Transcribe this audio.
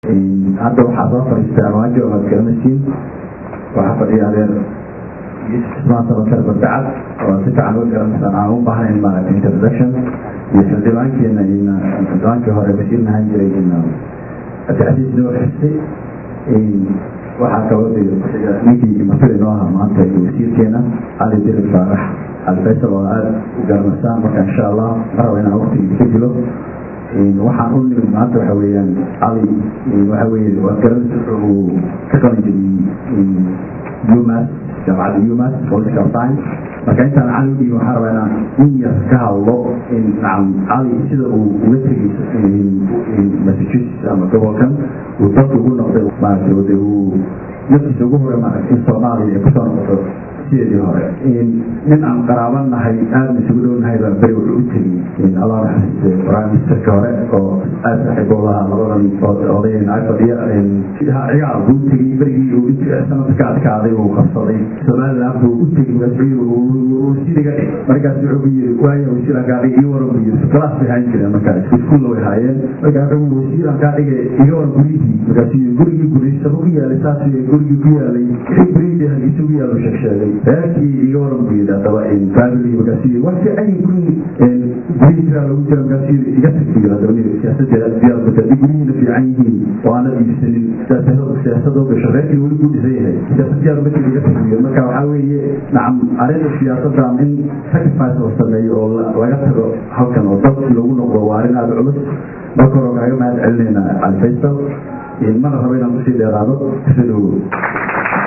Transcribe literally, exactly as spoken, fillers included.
hadda waxaa soo fadhiistay armaajo oo aad garanaysiin waxaa fadhiya adeer ismaan sabakar badacad oo si fiican uga garanaysaan aan u baahnayn maaragtay introduction iyo xildhibaankeena xildhibaankii hore bashiir nahan jiray cabdicasiis noo xistay waxaa kaloo ninkii masuri noo ahaa maanta iyo wasiirkeena cali dirir faarax alfaysal oo aada u garanaysaan marka insha allah maraba inaan waqtigii ka dilo waxaan u nimid maanta waxa weeyaan cali waxa weye waa garanaysa wuxuu ka qaban jiray umas jaamacadda umas political science marka intaan cali u dhigin waxaa rabaa inaan in yar ka hadlo nacam cali sida uu uga tegay massachusetts ama gobolkan uu dadka ugu noqday maaragtay wade uu naftiisa ugu hore maaragtay in soomaaliya ay kusoo noqoto sideedii hore nin aan qaraaban nahay aadna isugu dhownahay baa beri wuxuu u tegey allah naxariiste prime ministerka hore oo aada saaxiibo lahaa labadan odayn ay fadhiya cigaal buu u tegey berigii uu sanadka ka adkaaday uu qabsaday somaliland buu u tegey wasiiriga markaas wuxuu ku yiri waayo wasiiran kaa dhigay iyo waran buu yiri class bay hayn jireen markaa iskuulla way haayeen markaa wuxuu wasiiran kaa dhigay iyo waran gurigii markaas gurigii guriisaba ku yaalay saas gurigii ku yaalay gurigii halkiisa ku yaalo sheeg sheegay laakiin iga waran buu yidhi haddaba family markaasi waxsi ay guri guriga lagu jira markaasi iga tagtay haddaba siyaasadda diyaarada gurihiina fiican yihiin oo aan iibsanin siyaasadda oo shaqeeyay weli ku dhisay yahay siyaasadda diyaarada iga tagtay marka waxaa weeye nacam arrinta siyaasadda in sacrifice oo sameeyo oo laga tago halkan oo dad lagu noqdo waa arrin aada culus marka hore waxaan mahad celinaynaa alfaysal mana rabo inaan kusii dheeraado sidoo